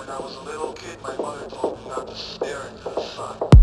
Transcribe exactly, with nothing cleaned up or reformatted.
When I was a little kid, my mother told me not to stare into the sun.